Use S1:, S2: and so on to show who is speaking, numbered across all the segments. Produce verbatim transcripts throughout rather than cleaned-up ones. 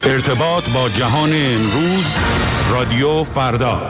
S1: ارتباط با جهان امروز، رادیو فردا.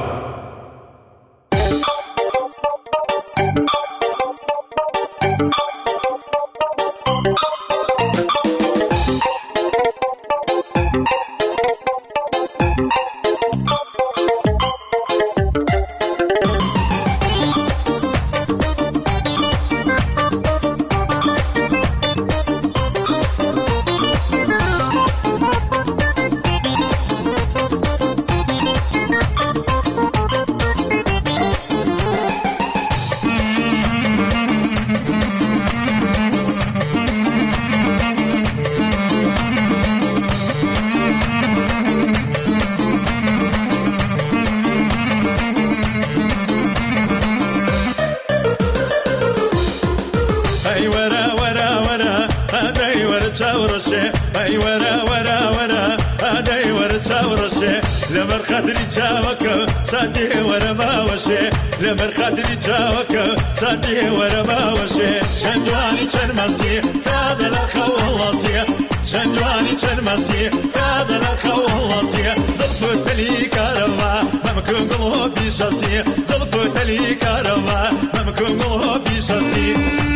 S2: أي ورا ورا ورا أدي ورا ورشة لمر خدري جاوك صدي ورا ما وشة لمر خدري جاوك صدي ورا ما وشة شنجواني شرمسي فاز الأخو والله شنجواني شرمسي فاز الأخو والله زلفت لي كرما ممكن قلبي شاسي زلفت لي كرما ممكن قلبي شاسي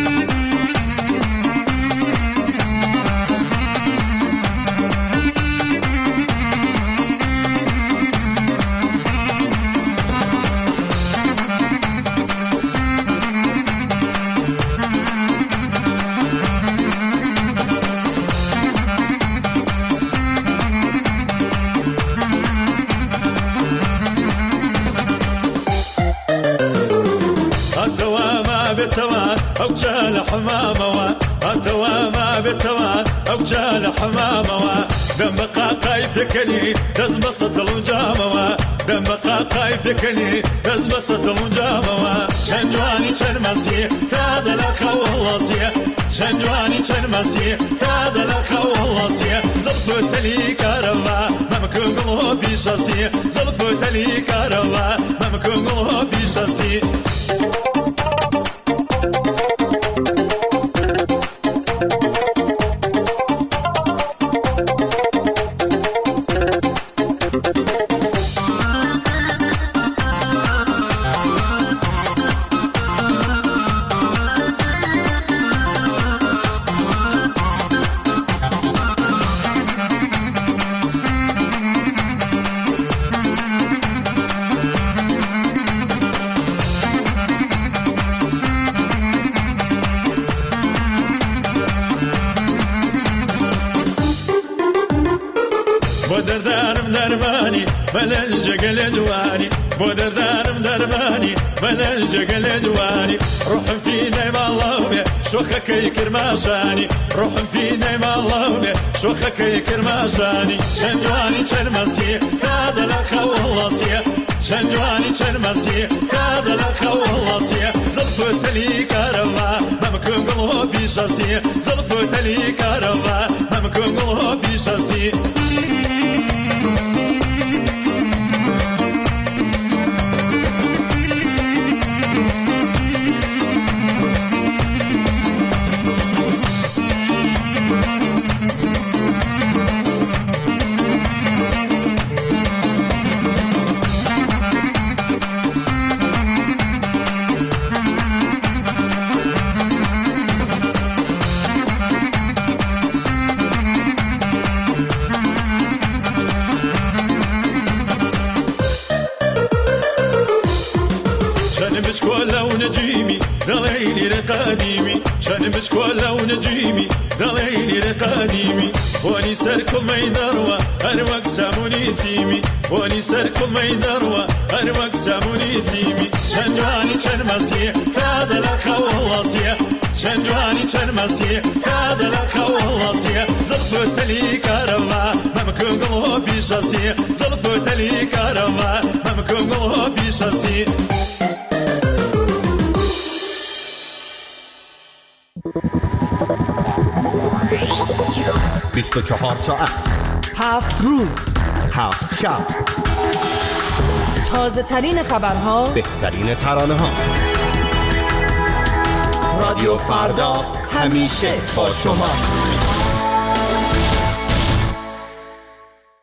S2: أو جال حمامة أتوا ما بتوا أو جال حمامة دم بقى قايد كني لازم صدل وجامة دم بقى قايد كني لازم صدل وجامة شنجواني شرمسي فاز الأخو والله شنجواني شرمسي فاز الأخو والله زلفت لي كرما ممكن قلبي شاسي زلفت لي كرما ممكن قلبي شاسي بودردارم درماني بلا الجقل دواني بودردارم درماني بلا الجقل دواني روح في نيم الله شوخك يكرماشاني روح في نيم الله شوخك يكرماشاني شنجواني شرمسي فاز الأخو والله شنجواني شرمسي فاز الأخو والله زلفت لي كرما ممكن قلبي شاسي زلفت لي كرما ممكن قلبي شاسي بشكولا ونجيمي دليلي رقاديمي شان بشكولا ونجيمي دليلي رقاديمي واني سركم ميدروا اروك ساموني سيمي واني سركم ميدروا اروك ساموني سيمي شنجواني شرمسي فاز الأخو والله شنجواني شرمسي فاز الأخو والله زلفت لي كرما ممكن قلبي شاسي زلفت لي كرما ممكن قلبي شاسي
S3: بیست و چهار ساعت
S4: هفت روز
S3: هفت شب
S4: تازه ترین خبرها
S3: بهترین ترانه ها رادیو فردا همیشه با شماست.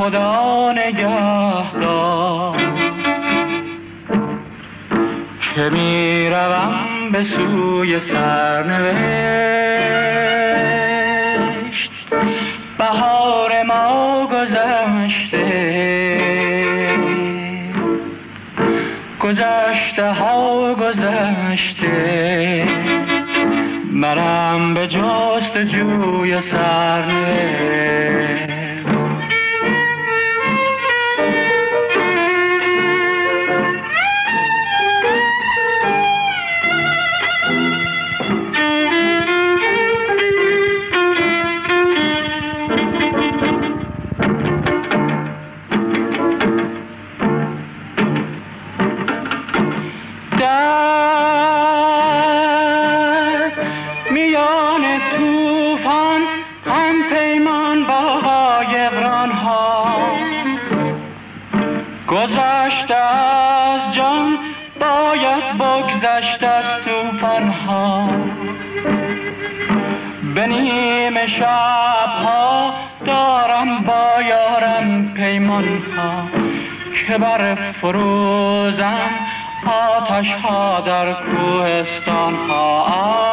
S5: خدا نگهدار که می روم به سوی سرنوشت. بهار ما گذشته، گذشته ها گذشته، منم به جست جوی سرنوشت. گذشته از جان باید بگذشت از توفان ها، به نیمه شب ها دارم با یارم پیمان ها که بر فروزم آتش ها در کوهستان ها.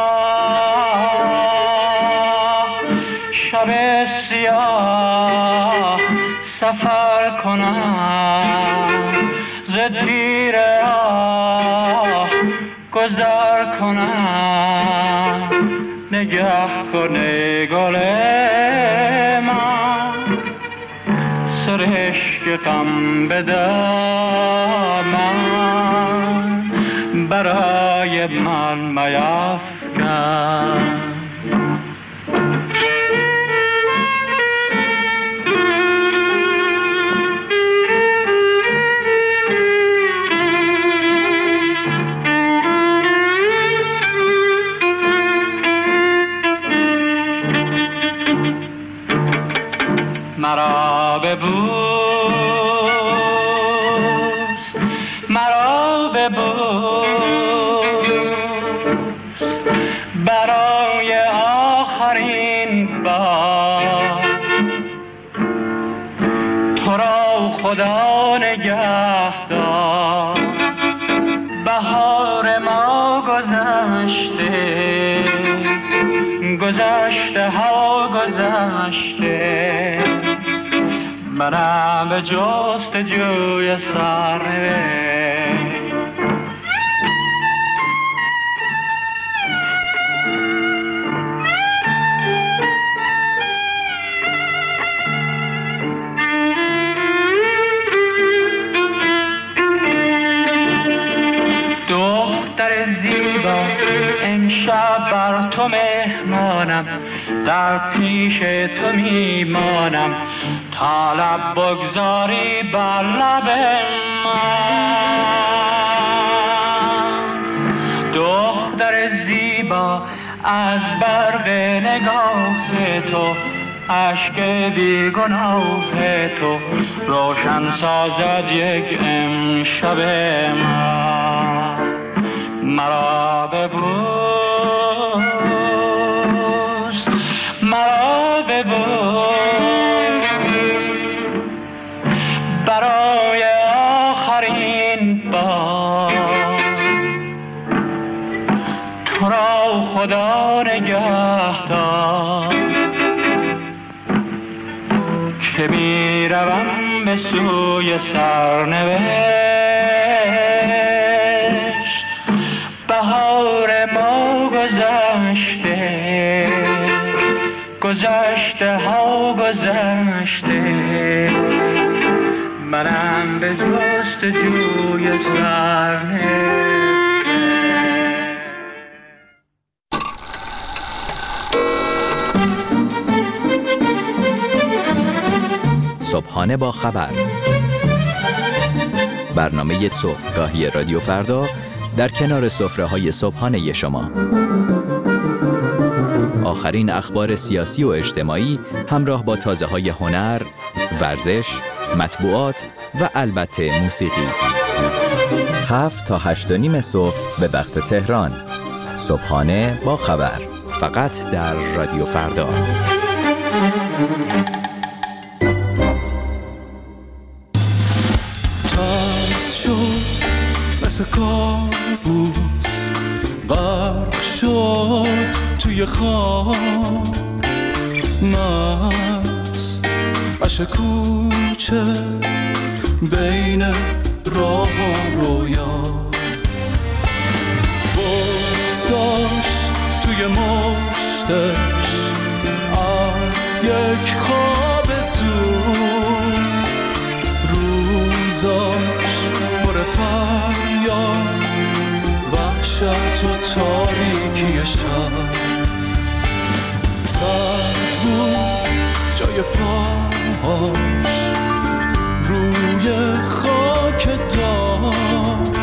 S5: شب سیاه سفر کنم ز تیر آه گذر کنم، نگه کنه گل من سرشک غم بده من برای من میفکن. مرا ببوس، مرا ببوس برای آخرین بار. تو را خدا نگهدار، بهار ما گذشته، گذشته ها گذشته، منم به جست جوی سرنوشت. دختر زیبا امشب بر تو مهمانم، در پیش تو میمانم تا لب بگذاری بر لب من. دختر زیبا از برق نگاه تو، اشک بیگناه تو روشن سازد یک امشب من. مرا ببوس، مرا ببوس برای آخرین بار. تو را خدا نگهدار که می روم به سوی سرنوشت. بهار ما گذشته، گذشته ها گذشته، منم به جست جوی سرنوشت.
S6: صبحانه با خبر، برنامه صبحگاهی رادیو فردا در کنار سفره‌های صبحانه شما. آخرین اخبار سیاسی و اجتماعی همراه با تازه‌های هنر، ورزش، مطبوعات و البته موسیقی. هفت تا هشت و نیم صبح به وقت تهران. صبحانه با خبر، فقط در رادیو فردا.
S7: مثل کابوس غرق شد توی خواب، مست عش کوچه بین راه و رویا، بغض داشت توی مشتش از یک خواب دور، روزاش پر فریاد وحشت و تاریکی شب، سرد بود جای پاهاش روی خاک دار،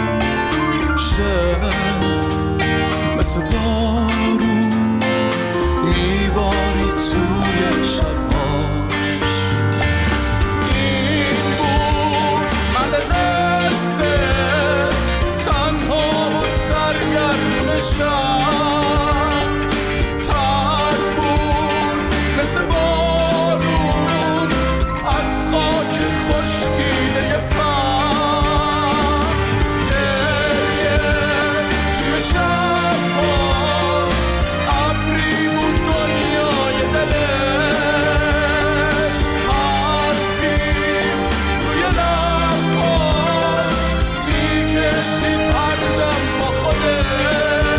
S7: شب مثل بارون میباری توی شباش. این بود مدرسه تنها و سرگرم شب، ترک بود مثل بارون از خاک خشکیده فهم، گریه توی شباش ابری بود دنیای دلش، حرفی روی لباش میکشید هر دم با خودش.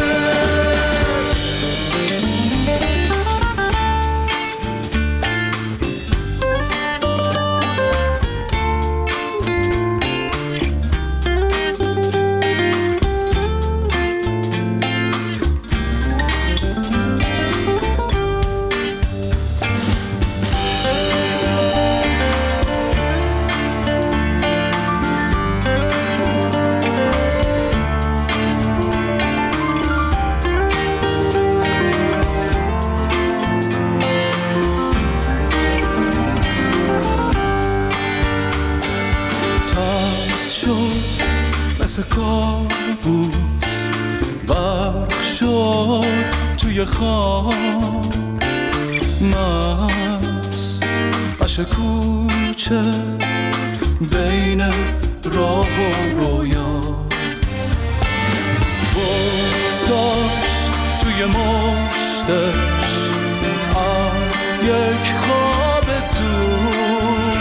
S7: مثل کابوس غرق شد توی خواب، مست عش کوچه بین راه و رویا، بغض داشت توی مشتش از یک خواب دور،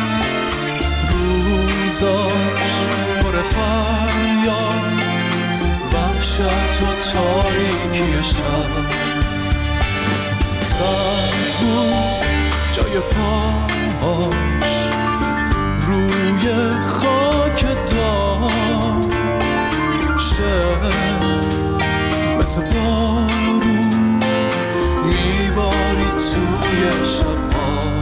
S7: روزاش پر فریاد وحشت و تاریکی شب، سرد بود جای پاهاش روی خاک دار، شب مثل بارون میباری توی شباش.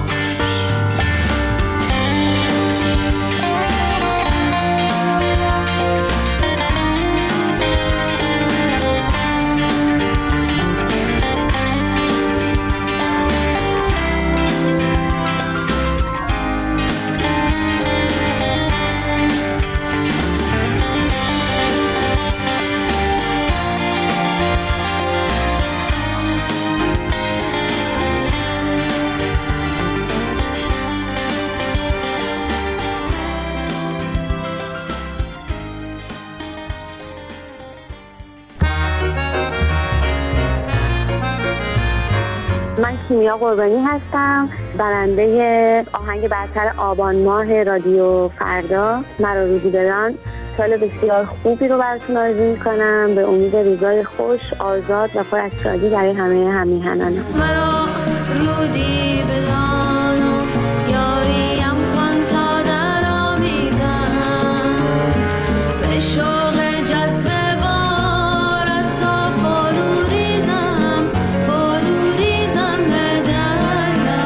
S8: من کیمیا قربانی هستم، برنده آهنگ برتر آبان ماه رادیو فردا مرا روزی بدان. سال بسیار خوبی رو براتون آرزو می‌کنم، به امید روزای خوش، آزاد و پر از شادی برای همه همیهنانم.
S9: مرا رودی بدان یاریم کن تا در آویزم، به شوق جذب بارت تا فرو ریزم، فرو ریزم به دریا.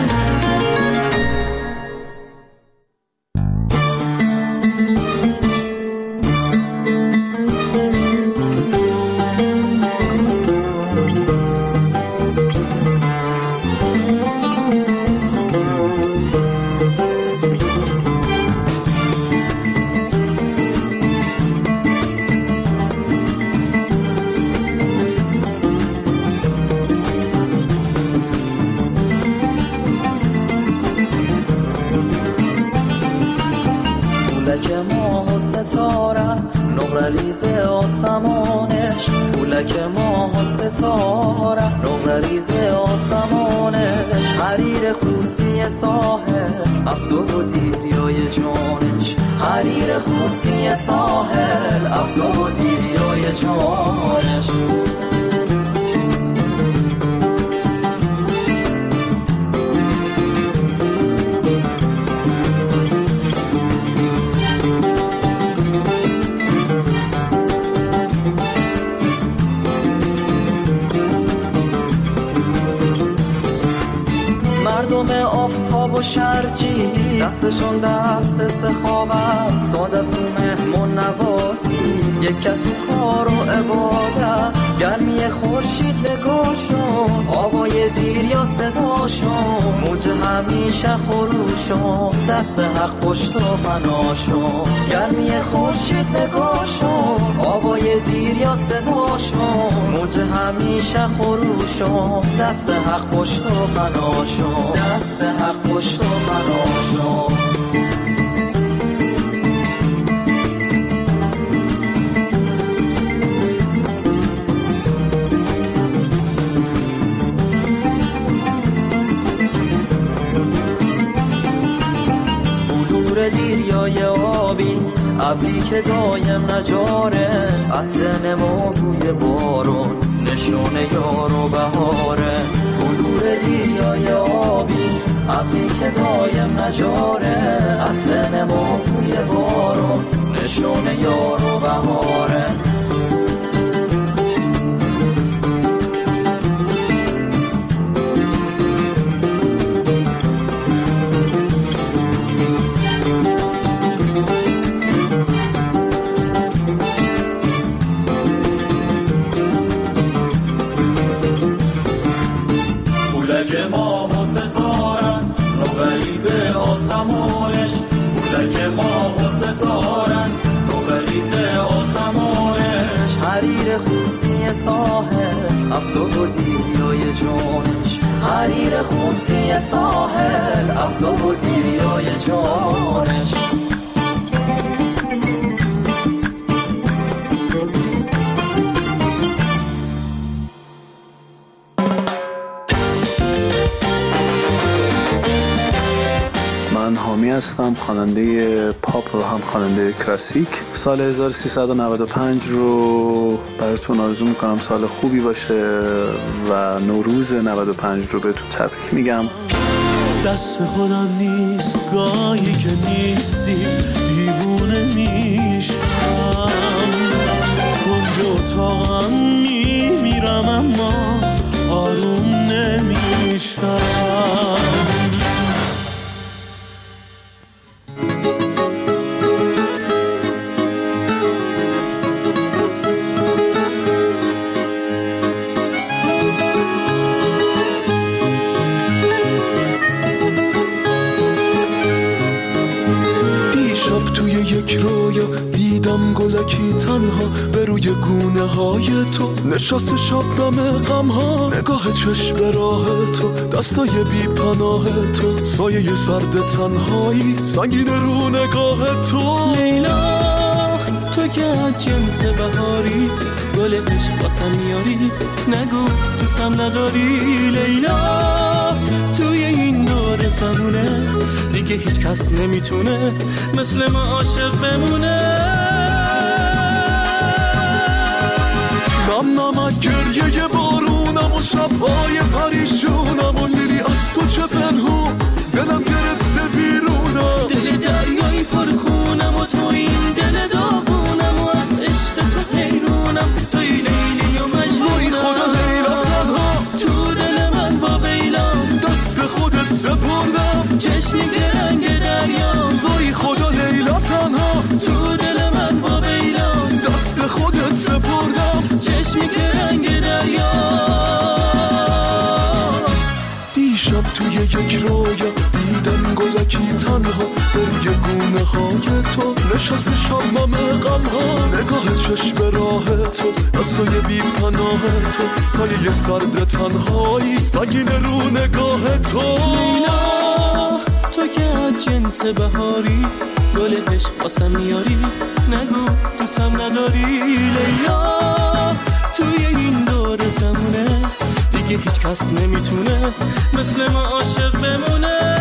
S10: ستاره نوریز آسمانش حریر خوسی ساحل افدو و دیریای جانش حریر خوسی ساحل افدو و دیریای جانش آفتاب و شرجی دستشون دست سخاوت ساده تو مهمون نوازی یکت تو کار و عبادت گرمی خورشید نگاشون آوای دیر یا صداشون موج همیشه خروشون دست حق پشت و پناشون گرمی خورشید نگاشون آوای دیر یا صداشون موج همیشه خروشون دست حق پشت و پناشون دست حق پشت و پناشون دیریای آبی ابری که دایم نجاره عطر نما بوی بارون نشونه یار و بهاره بلور دیریای آبی ابری که دایم نجاره عطر نما بوی بارون نشونه یار و بهاره حریر خوسی ساحل افدو و دیریای جانش حریر خوسی ساحل افدو و دیریای جانش
S11: من حامی هستم، خواننده پاپ و هم خواننده کلاسیک. سال هزار و سیصد و نود و پنج رو براتون آرزو میکنم سال خوبی باشه و نوروز نود و پنج رو بهتون تبریک میگم.
S12: دست خودم نیست گاهی که نیستی دیوونه میشم کنج اتاقم میمیرم اما آروم نمیشم
S7: گلکی تنها به روی گونه های تو نشست شبنم غم ها نگاه چشم به راه تو دستای بی پناه تو سایه سرد تنهایی سنگین رو نگاه تو
S12: لیلا تو که از جنس بهاری گل عشق واسم میاری نگو دوستم نداری لیلا توی این دور زمونه دیگه هیچ کس نمیتونه مثل ما عاشق بمونه
S7: نم نمک گریه بارونم و شبهای پریشونم و لیلی از تو چه پنهون دلم گرفته بیرونم
S12: دل دریایی پر خونم و تو این دل داغونم و از عشق تو حیرونم توی لیلی و مجنونم وای خدا لیلا تنها تو دل من با بیلام
S7: دست خودت سپردم
S12: چشمی که رنگ دریا
S7: وای خدا لیلا تنها
S12: تو دل من با بیلام
S7: دست خودت سپردم
S12: چشمی که رنگ دریا
S7: دیشب توی یک رویا دیدم گلکی تنها به روی گونه های تو نشست شبنم غم ها نگاه چشم به راه تو دستای بی پناه تو سایه سرد تنهایی سنگین رو نگاه تو
S12: لیلا تو که از جنس بهاری گل عشق واسم میاری نگو دوستم نداری لیلا توی این دور آرزمونه، دیگه هیچ کس نمیتونه مثل ما عاشق بمونه.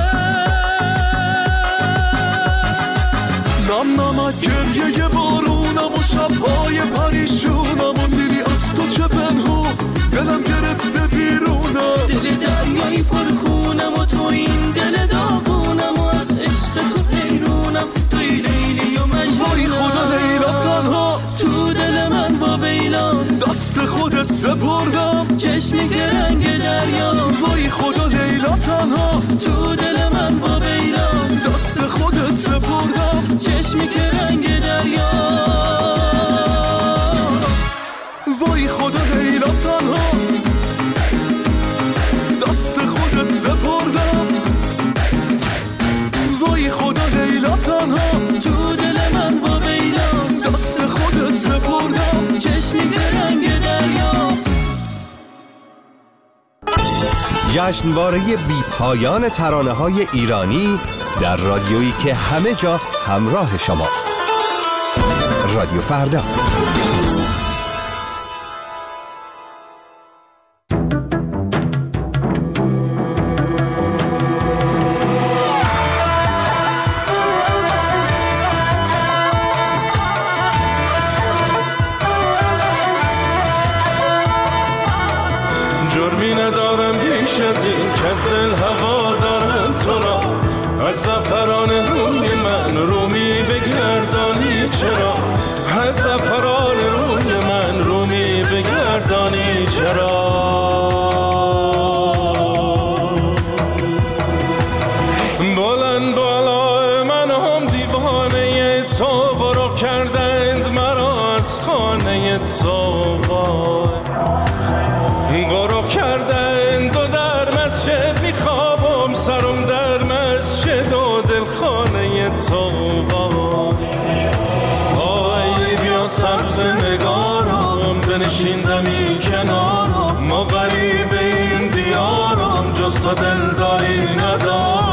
S7: نم نمک گریه بارونم و شبهای پریشونم و دیدی از تو چه پنهون دلم گرفته بیرونم.
S12: دل دریایی پرخونم و تو این دل داغونم و از عشق تو حیرونم. توی لیلی و مجنونم. وای خدا لیلا تنها تو دل من با ویلاست،
S7: دست خودت سپردم
S12: چشمی که رنگ دریاست.
S7: وای خدا لیلا تنها
S12: تو دل من با ویلاست،
S7: دست خودت سپردم
S12: چشمی که رنگ دریاست.
S7: وای خدا لیلا تنها دست خودت سپردم. وای خدا لیلا تنها
S12: تو دل من با ویلاست،
S7: دست خودت سپردم
S12: چشمی که رنگ دریاست.
S3: جشنواره بی پایان ترانه‌های ایرانی در رادیویی که همه جا همراه شماست. رادیو فردا.
S2: جرمی ندارم بیش از این که از دل هوا دارم تو را، از زعفران روی من رومی بگردانی چرا، از زعفران روی من رومی بگردانی چرا. بلند بالای من هم دیوانه تو برو کردند مرا از خانه تو، برو کردند و در مسجد میخوابم سرم در مسجد و دل خانه تو. آی بیا سبز نگارم بنشیندمی کنارم، ما غریب این دیارم جز تو دلداری ندارم.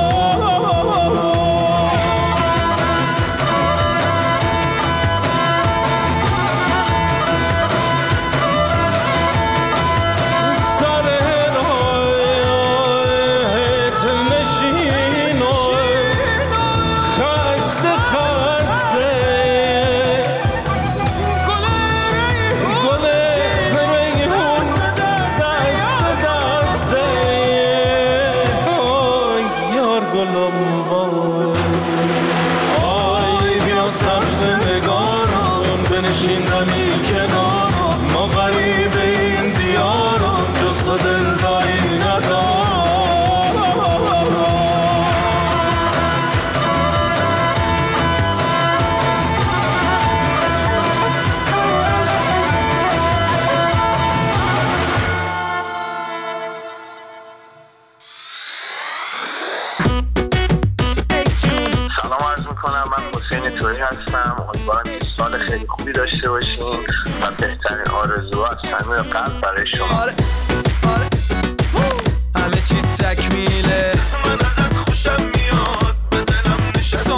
S13: خیلی خوبی داشته باشین و بهترین آرزوها از صمیم قلب برای شما.
S10: آره آره همه چی تکمیله، من ازت خوشم میاد به دلم نشستی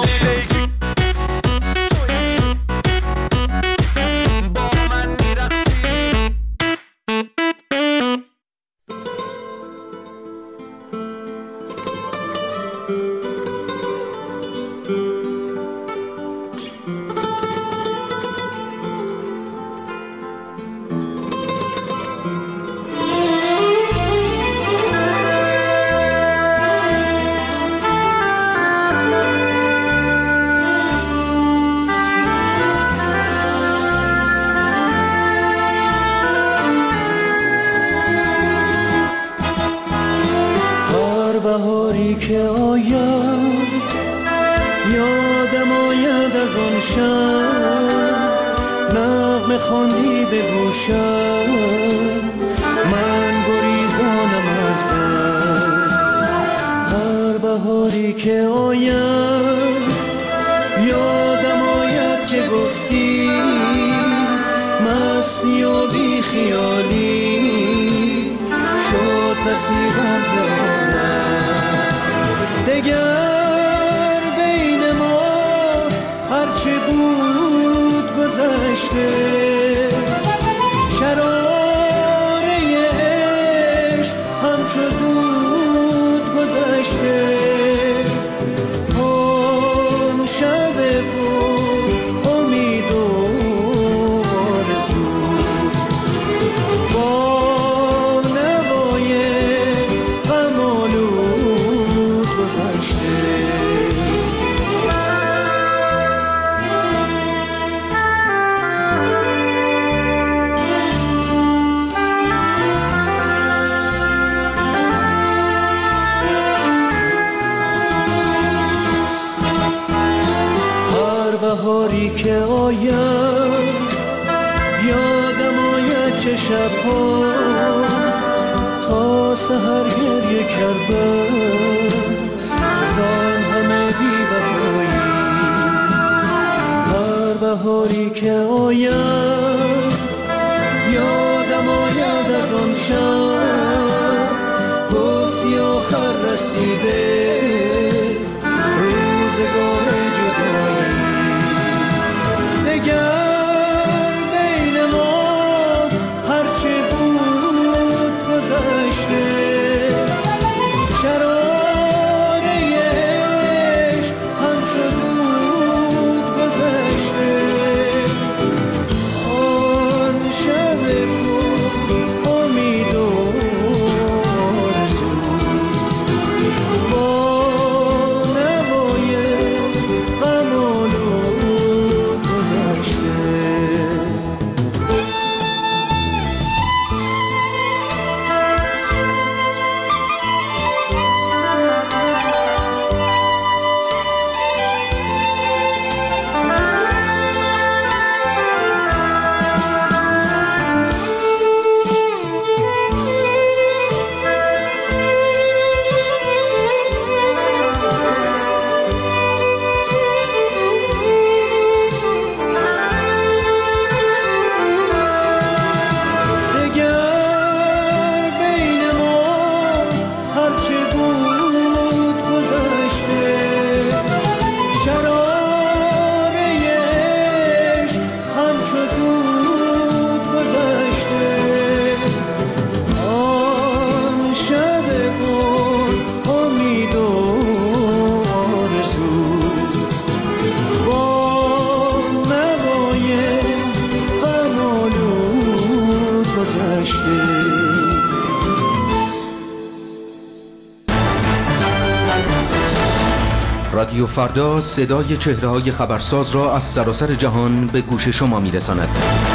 S10: با من میرقصی.
S12: بهاری که آید یادم آید از آن شب، نغمه خواندی به گوشم من گریزانم از غم. هر بهاری که آید یادم آید که گفتی مستی و بی خیالی شد نصیبم زدم. دگر بین ما هرچه بود گذشته، شراب همچو دود گذشته اون شب بود امید و آرزو با نوای غم آلود گذشته بهاری که آید یادم آید چه شبها تا سحر گریه کردم زان همه بی وفایی هر بهاری که آید یادم آید از آن شب گفتی آخر رسیده روزگار جدایی دگر بین ما هرچی بود گذشته شراره عشق همچو دود گذشته آن شب بود امید و آرزو با نوای غم آلود گذشته
S14: رادیو فردا صدای چهره‌های خبرساز را از سراسر جهان به گوش شما می‌رساند.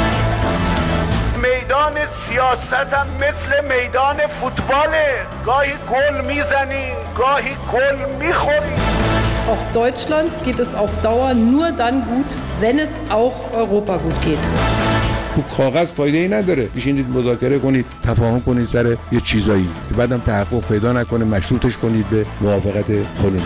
S15: میدان سیاست هم مثل میدان فوتباله، گاهی گل میزنیم گاهی گل میخوریم.
S4: Auch Deutschland geht es auf Dauer nur dann gut, wenn es auch Europa gut geht.
S16: تو کاغذ فایده ای نداره، بشینید مذاکره کنید، تفاهم کنید سر یه چیزایی که بعدم تحقق پیدا نکنه مشروطش کنید به موافقت کلمبیا.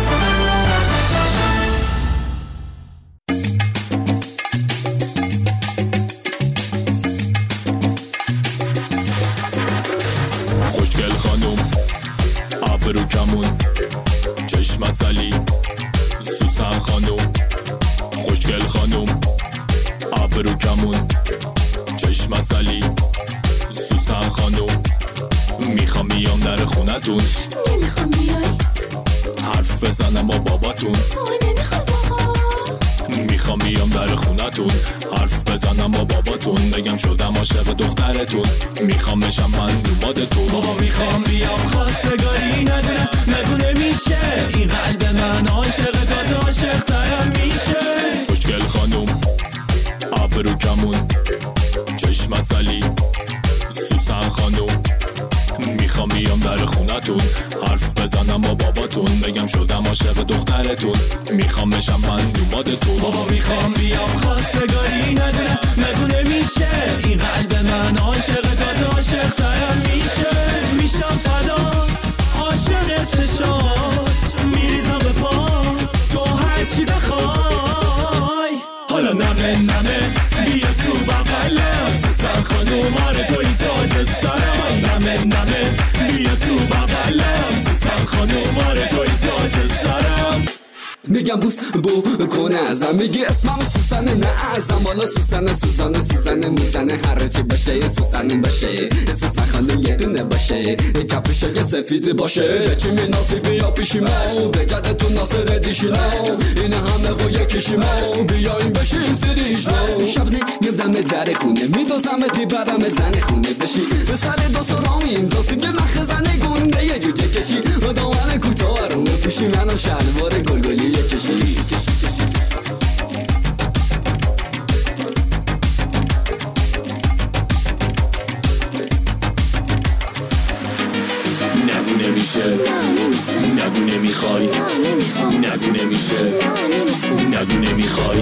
S17: خوشگل خانم ابرو کمون چشم اصلی سوسن خانم خوشگل خانم ابرو کمون چشم اصلی سوسن خانم میخوام بیام در خونتون
S9: نمیخوام بیای
S17: حرف بزنم با باباتون
S9: نمیخواد آقا
S17: میخوام بیام در خونتون حرف بزنم با باباتون بگم شدم عاشق دخترتون میخوام بشم من دومادتون
S12: بابا میخوام بیام خواستگاری ندونم نگونه میشه این قلب من عاشق تازه عاشق ترم میشه
S17: خوشگل خانم ابرو کمون چشم اصلی سوسن خانم میخوام بیام در خونتون حرف بزنم با باباتون بگم شدم عاشق دخترتون میخوام بشم من دومادتون
S12: بابا میخوام بیام خواستگاری ندونم نگونه میشه این قلب من عاشق تازه عاشق ترم میشه میشم فدات عاشق چشات میریزم به پا تو هرچی بخوای حالا نمه نمه بیا تو بغلم سوسن خانوم آره توی تاج سرم نمه نمه بیا تو بغلم سوسن خانوم آره توی تاج سرم
S18: میگه
S10: میگم بوس بو کنه ازم میگی اسمم سوسنه نه ازم والا سوسنه سوسنه سوسنه میزنه هر چی باشه یه سوسنه باشه سوسن خانم یه دونه باشه کفش یه سفید باشه چی می ناصیبی یا پیشی ما بگرده تو ناصر دیشی ما این همه و یکیشی ما بیایم بشیم سریش ما شب نمیدم در خونه میدوزمت میبرم زن خونه بشی به سر دو سرامین دوستی که مخ زنه گنده یه جوجه کشی و دامن کوتاه رو پیشی منو شلوار گلگلی کشی
S17: نگو نمیشه نگو نمیخوای نگو نمیشه نگو نمیخوای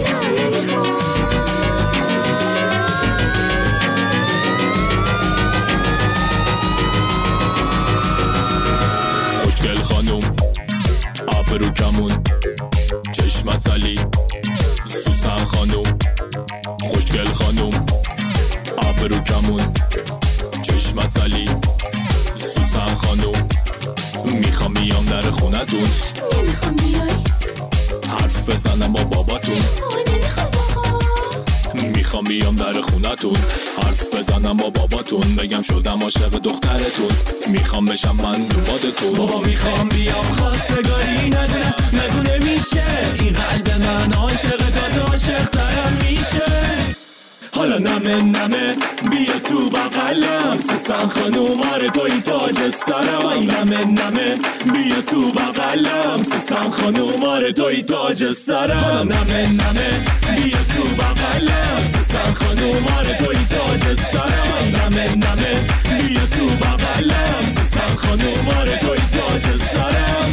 S17: خوشگل خانوم آبرو کمون چشم اصلی سوسن خانوم خوشگل خانوم آبرو کمون چشم اصلی سوسن خانوم میخوام بیام در خونتون
S9: نمیخوام بیای
S17: حرف بزنم با باباتون
S9: نمیخوام بابا
S17: میخوام بیام در خونتون حرف بزنم با باباتون بگم شدم عاشق دخترتون میخوام بشم من دوبادتون
S2: بابا میخوام بیام خواستگاری ندونم نگو نمیشه این قلب من عاشق تازه عاشق ترم میشه حالا نمه نمه بیا تو بغلم سوسن خانوم آره توی تاج سرم آی نمه نمه بیا تو بغلم سوسن خانوم آره توی تاج سرم حالا نمه نمه بیا تو بغلم سوسن خانوم آره توی تاج سرم آی نمه نمه بیا تو بغلم سوسن خانوم آره توی تاج سرم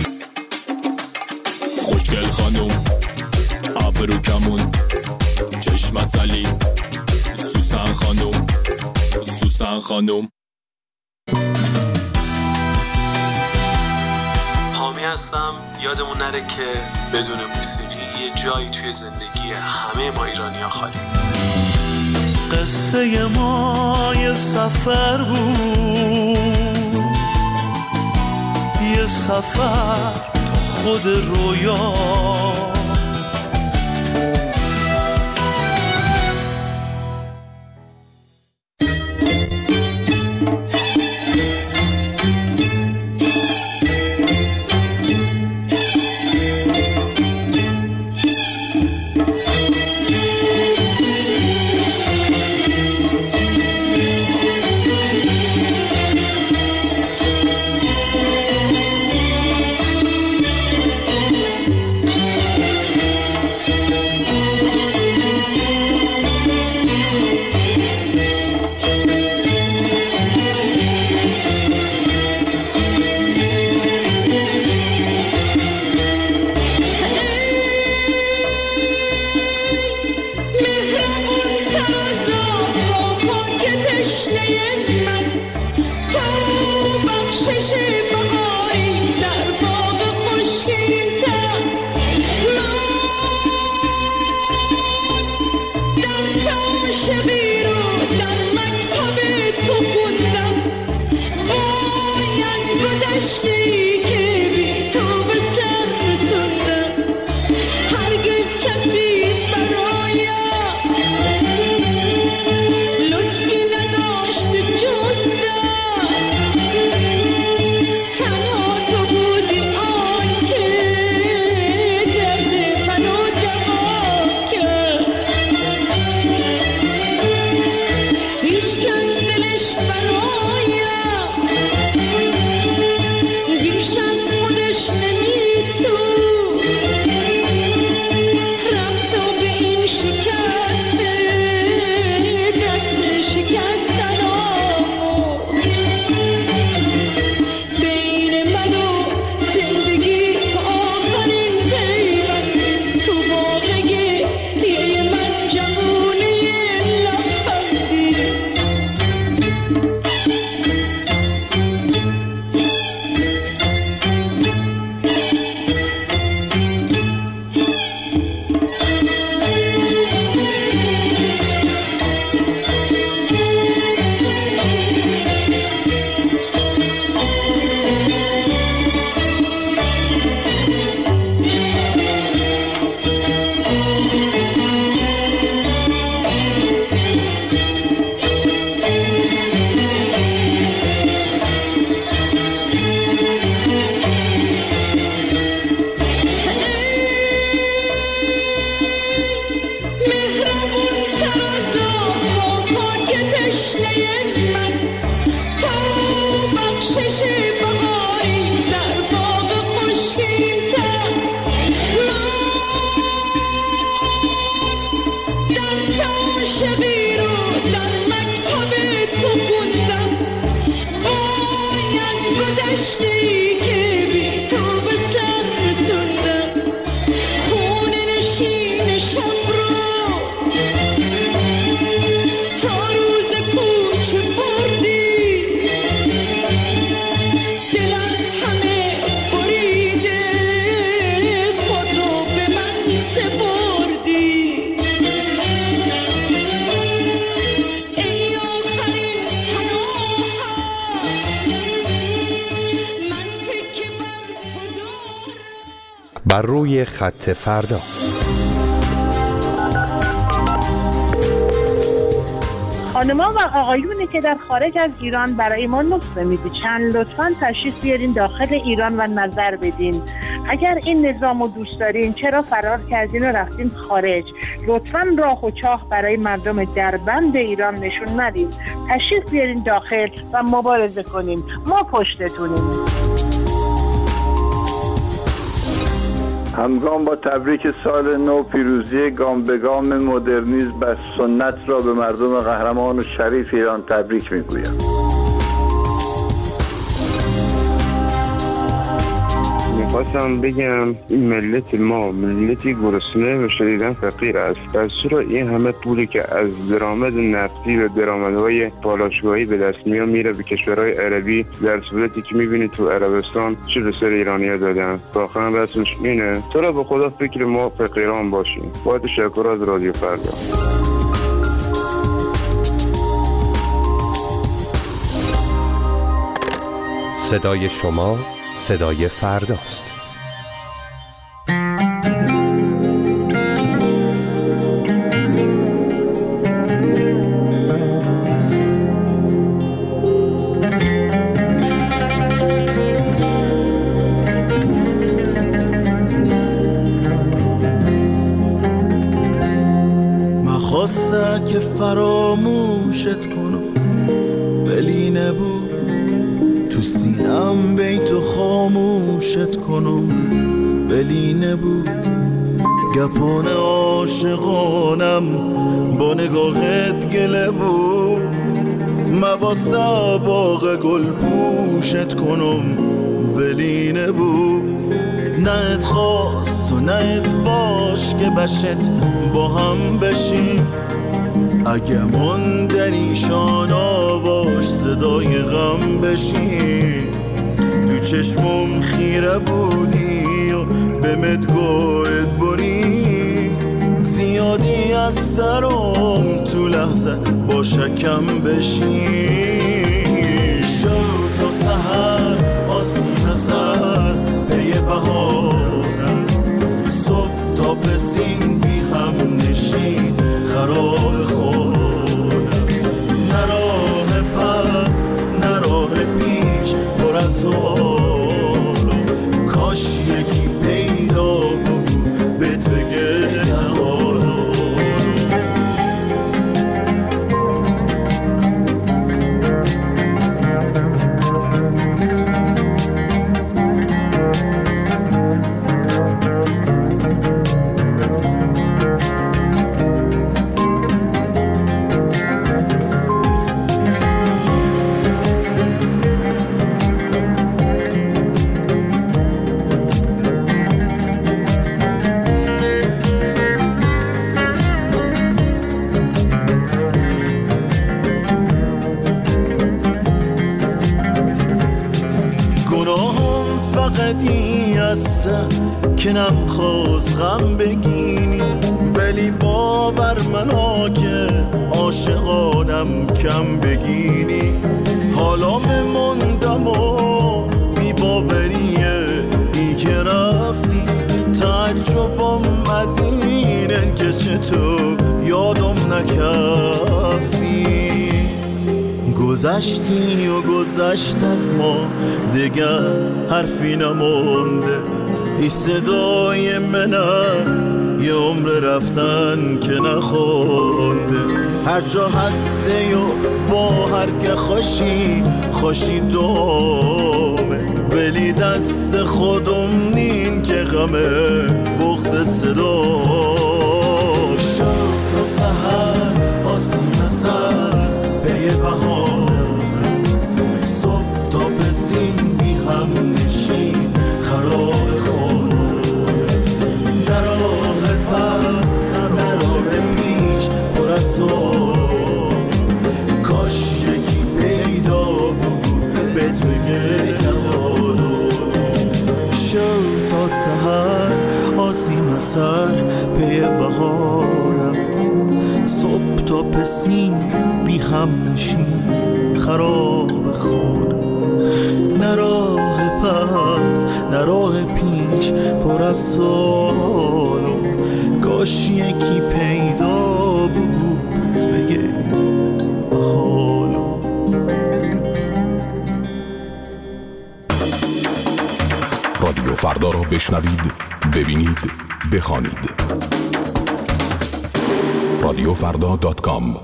S17: خوشگل خانوم آبرو کمون چشم اصلی سوسن خانوم سوسن خانوم
S18: حامی هستم. یادمون نره که بدون موسیقی یه جایی توی زندگی همه ما ایرانی ها خالی.
S12: قصه ما یه سفر بود، یه سفر تو خود رویا،
S9: هیچ کس دلش برایم بخشش بهاری در باغ خشکین تر درس عاشقی رو در مکتب تو خوندم وای از گذشته‌ای که بی تو به سر رسوندم خونه نشین شب رو تا روز کوچه بردی دل از همه بریده خود رو به من سپردی ای آخرین پناهم من تکه بر تو دارم.
S3: بر روی خط فردا.
S19: خانما و آقایونی که در خارج از ایران برای ما نسخه می‌پیچن لطفاً تشریف بیارین داخل ایران و نظر بدین. اگر این نظام رو دوست دارین چرا فرار کردین و رفتین خارج؟ لطفاً راه و چاه برای مردم دربند ایران نشون ندید. تشریف بیارین داخل و مبارزه کنین. ما پشتتونیم.
S20: همگام با تبریک سال نو پیروزی گام به گام مدرنیسم و سنت را به مردم قهرمان و شریف ایران تبریک میگویم.
S21: میخواستم بگم این ملت ما ملتی گرسنه و شدیداً فقیر است. در صورت این همه پولی که از درآمد نفتی و درآمدهای پالایشگاهی به دست میاد میره به کشورهای عربی، در صورتی که میبینید تو عربستان چه به سر ایرانی‌ها دادن. واقعا رسمش اینه. تو را به خدا فکر ما فقیران باشیم. با تشکر از رادیو فردا.
S3: صدای شما صدای فرداست.
S22: مخواسته که فراموشت کنم ولی نبود تو سینم بیتو خاموشت کنم ولی نبود گپان عاشقانم با نگاهت گله بود مواسه باغ گل پوشت کنم ولی نبود نه ات خواست و نه ات باش که بشت با هم بشیم اگه من در ایشان آواش صدای غم بشیم تو چشمم خیره بودی و به مدگوهت بری زیادی از سرم تو لحظه با شکم بشی شد تا سهر آسین سر پی بهارم صبح تا پسین بی هم نشین خراب خورم نراه پس نراه پیش پر از سوالم کاش یکی پیدا بگو بهت بگه نهارم که نمیخواست غم بگینی ولی باور منا که عاشقانم کم بگینی حالا مموندم و بی باوریه ای که رفتی تعجبم از اینن که چطور یادم نکفتی گذشتی و گذشت از ما دیگه حرفی نمونده ای صدای منه یه عمر رفتن که نخونده هر جا هسته و با هر که خوشی خوشی دومه ولی دست خودم نین که غمه بغض صدا شب تا سحر آسین سر به بهارم صبح تا بسین بی هم نشین خراب خانم در راه پس در راه پیش پر از کاش یکی پیدا بود بهت بگه نهالو شب تا سحر آسیم سر پی بهارم صبح تا پسین بی هم نشین خراب خانم نه راه پس نه راه پیش پر از سالو کاش یکی پیدا بود بگید حالو
S1: رادیو فردا را بشنوید، ببینید، بخوانید. رادیو فردا دات کام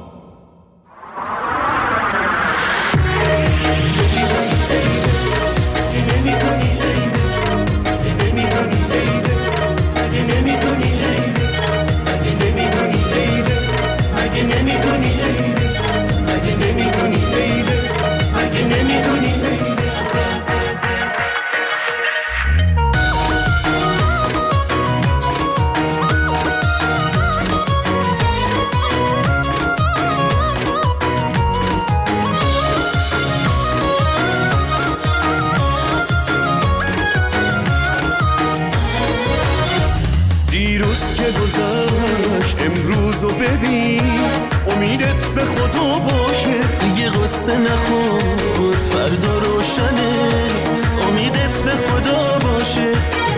S12: گذشت امروز رو ببین امیدت به خدا باشه دیگه قصه نخور فردا روشنه امیدت به خدا باشه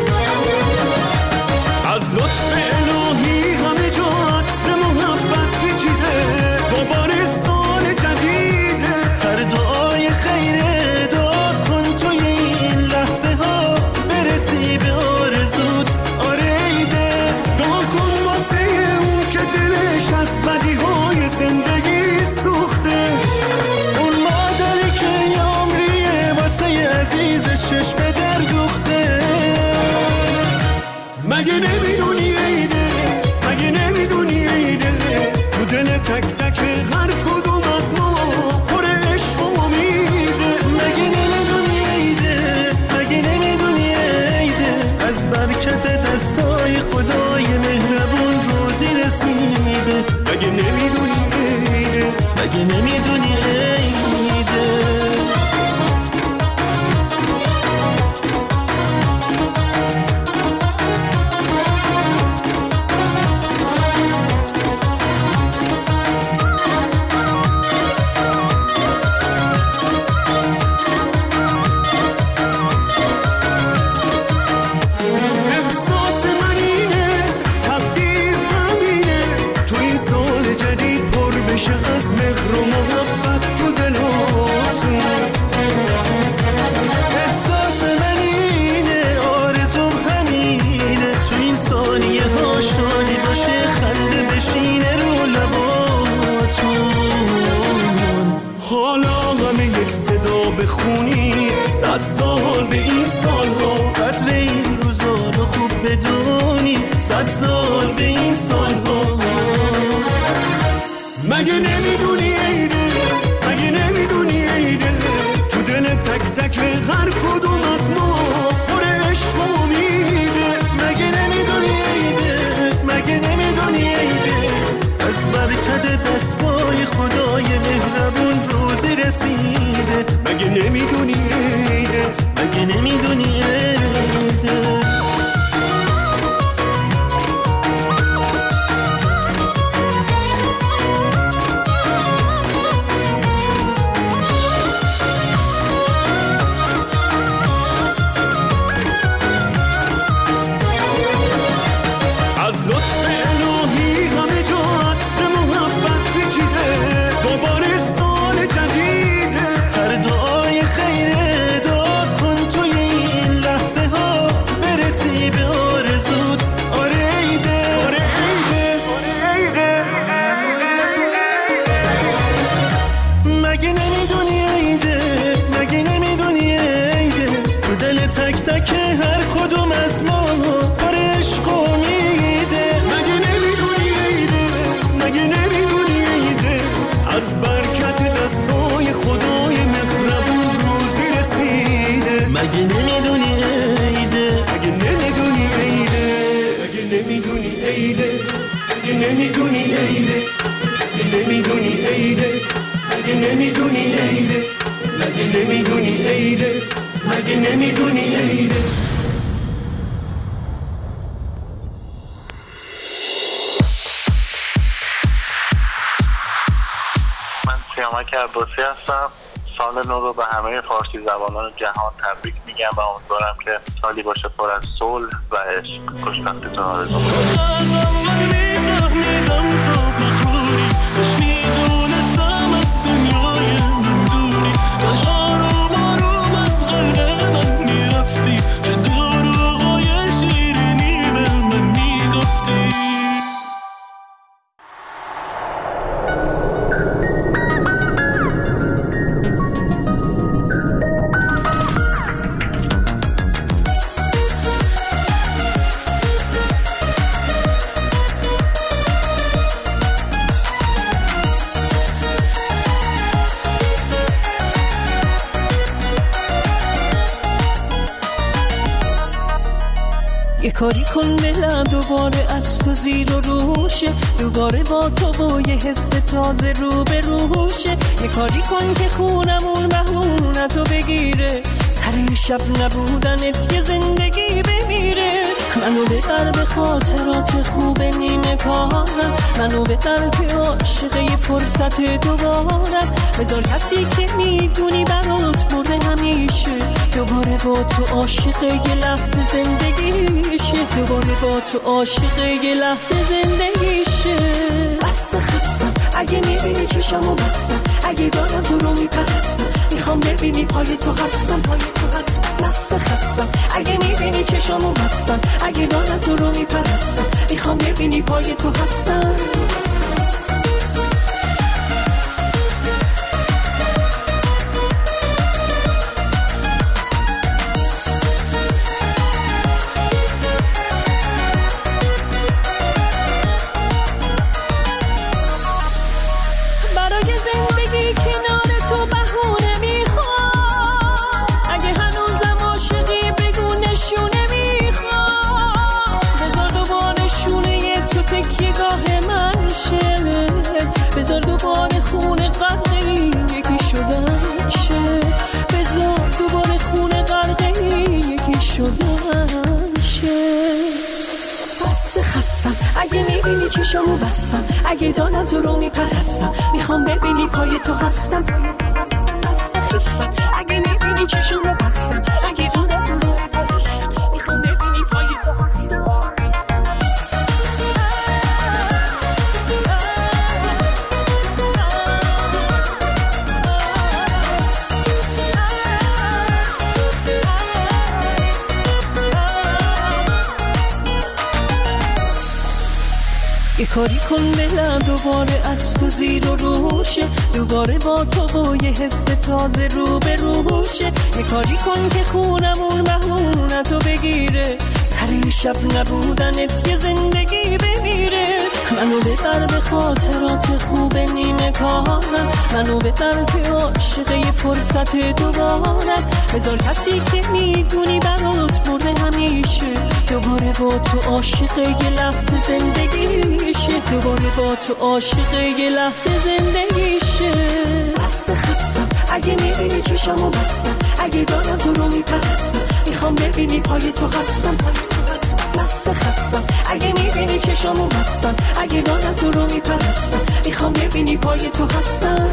S12: از لطف الهی همه جا عطر محبت پیچیده دوباره سال جدیده هر دعای خیره دعا کن توی این لحظه ها برسی به آرزوت آریده دعا کن واسه اون که دلش از بدی های زندگی سوخته اون مادری که یه عمریه واسه عزیزش چشم در دوخته مگه نمیدونی عیده مگه نمیدونی عیده تو دل تک تک هر کدوم از ما پر عشق و امیده مگه نمیدونی عیده مگه نمیدونی عیده از برکت دستای خدای مهربون روزی رسیده مگه نمیدونی عیده مگه نمیدونی عیده صد سال به این سال ها قدر این روزا رو خوب بدونی صد سال به این سال ها مگه نمیدونی عیده مگه نمیدونی عیده تو دل تک تک هر کدوم از ما پر عشق و امیده مگه نمیدونی عیده مگه نمیدونی عیده از برکت دستای خدای مهربون روزی رسیده مگه نمیدونی عیده مگه نمیدونی عیده از لطف الهی همه جا عطر محبت پیچیده دوباره سال جدیده هر دعای خیر تک تک هر کدوم از ما پر عشق و امیده. مگه نمیدونی عیده، مگه نمیدونی عیده، از برکت دستای خدای مهربون روزی رسیده. مگه نمیدونی عیده، مگه نمیدونی عیده، مگه نمیدونی عیده، مگه نمیدونی عیده، مگه نمیدونی عیده، مگه نمیدونی عیده، مگه نمیدونی عیده، مگه نمیدونی عیده.
S13: من سیامک عباسی هستم. سال نو رو به همه فارسی زبانان جهان تبریک میگم و امیدوارم که سالی باشه پر از صلح و عشق. خوشبختیتون آرزو
S12: یه کاری کن دلم دوباره از تو زیر و روشه، دوباره با تو و یه حس تازه رو به روشه. یه کاری کن که خونمون بهونتو بگیره، سر شب نبودنت یه زندگی بمیره. منو ببر به خاطرات خوب نیمه کارم، منو ببر که عاشق یه فرصت دوبارم. بذار کسی که میدونی برات برده همیشه، دوباره با تو عاشق یه لحظه زندگیشه، دوباره با تو عاشق یه لحظه زندگیشه. بس خستم اگه میبینی چشمو بستم، اگه دارم تو رو میپرستم، میخوام ببینی پای تو هستم، پای تو هستم. بس خستم اگه میبینی چشمو بستم، اگه دارم تو رو میپرستم، میخوام ببینی پای تو هستم. بذار دوباره خونه غرقه یکی شدن شه، بذار دوباره خونه غرقه یکی شدن شه. بس خستم اگه میبینی چشمو بستم، اگه دارم تو رو میپرستم، میخوام ببینی پای تو هستم. بس خستم اگه میبینی چشمو بستم، اگه دارم تو رو میپرستم، میخوام ببینی پای تو هستم. یه کاری کن دلم دوباره از تو زیر و روشه، دوباره با تو و یه حس تازه رو به روشه. یه کاری کن که خونمون بهونتو بگیره، سر شب نبودنت یه زندگی بمیره. منو ببر به خاطرات خوب نیمه کارم، منو ببر که عاشق یه فرصت دوبارم. بذار کسی که میدونی برات برده همیشه، دوباره با تو عاشق یه لحظه زندگیشه، دوباره با تو عاشق یه لحظه زندگیشه. بس خستم اگه میبینی چشمو بستم، اگه دارم تو رو میپرستم، میخوام ببینی پای تو هستم. بس خستم اگه میبینی چشمو بستم، اگه دارم تو رو میپرستم، میخوام ببینی پای تو هستم.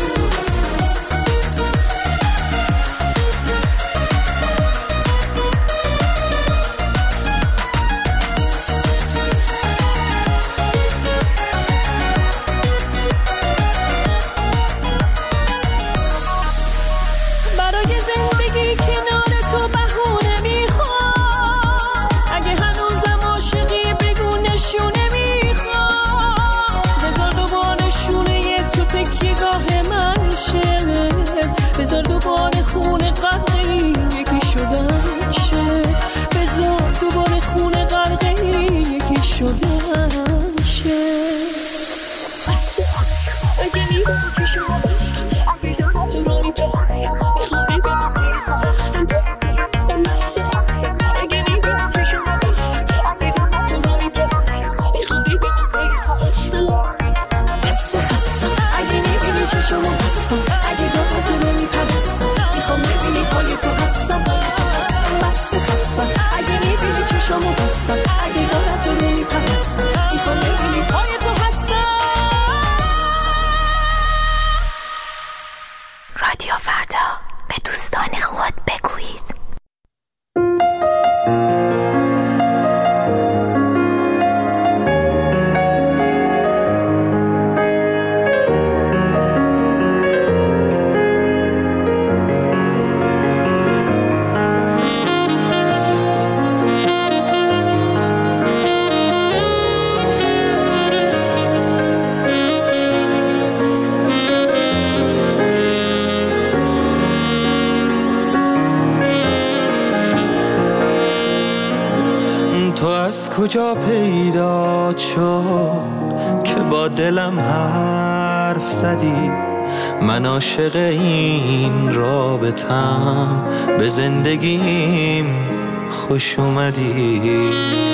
S5: از کجا پیدا شد که با دلم حرف زدی؟ من عاشق این رابطم، به زندگیم خوش اومدی.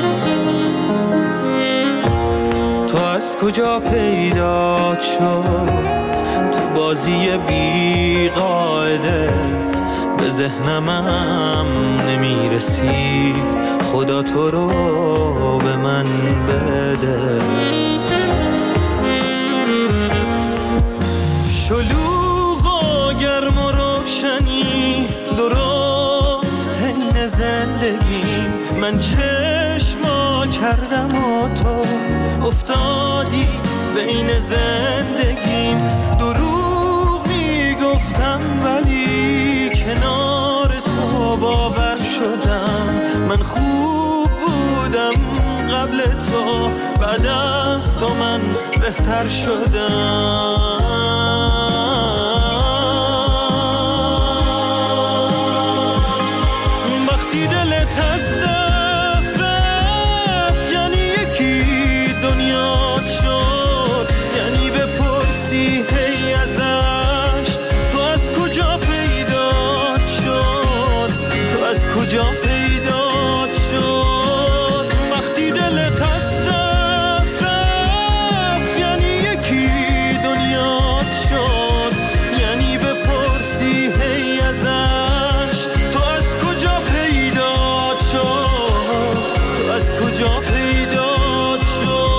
S5: تو از کجا پیدا شد تو بازی بی قاعده؟ به ذهنمم نمیرسید، خدا تو رو به من بده. شلوغ و گرم و روشنی درست حین زندگیم، من چشما کردم و تو افتادی بین زندگیم. دروغ میگفتم ولی کنار تو باور شدم. من خوب بودم قبل تو، بعد از تو من بهتر شدم. وقتی دلت از دست رفت یعنی یکی دنیا شد، یعنی بپرسی هی ازش تو از کجا پیدا شد، تو از کجا پیدا شد. وقتی دلت از دست رفت یعنی یکی دنیا شد، یعنی بپرسی هی ازش تو از کجا پیدا شد، تو از کجا پیدا شد.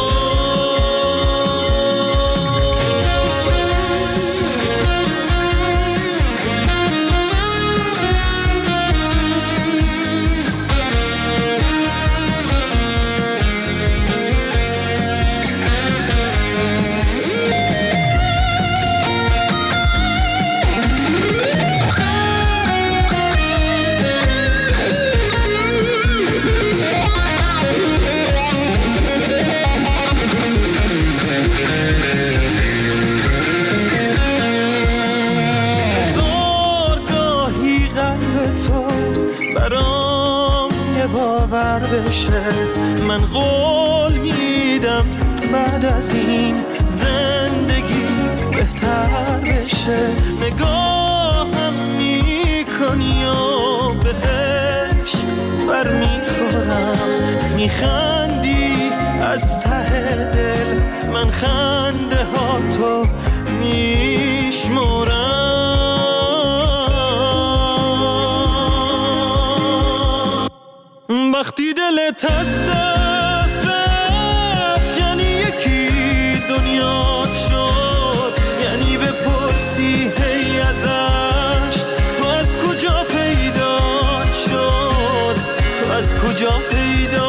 S5: هزارگاهی قلب تو برام یه باور بشه، من قول میدم بعد از این زندگی بهتر بشه. نگاهم میکنی و بهش بر میخورم، میخندی از ته دل، من خنده ها تو میشمرم. وقتی دلت از دست رفت یعنی یکی دنیا شد، یعنی بپرسی هی ازش تو از کجا پیدا شد، تو از کجا پیدا